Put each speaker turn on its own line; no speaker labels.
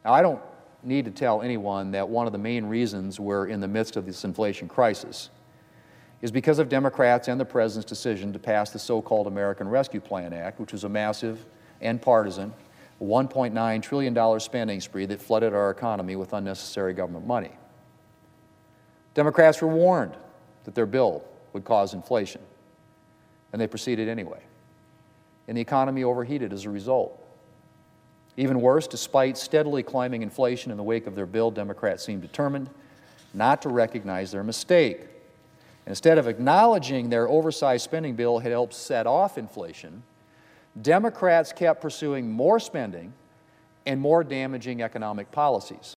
Now, I don't need to tell anyone that one of the main reasons we're in the midst of this inflation crisis is because of Democrats and the President's decision to pass the so-called American Rescue Plan Act, which was a massive and partisan $1.9 trillion spending spree that flooded our economy with unnecessary government money. Democrats were warned that their bill would cause inflation, and they proceeded anyway. And the economy overheated as a result. Even worse, despite steadily climbing inflation in the wake of their bill, Democrats seemed determined not to recognize their mistake. Instead of acknowledging their oversized spending bill had helped set off inflation, Democrats kept pursuing more spending and more damaging economic policies.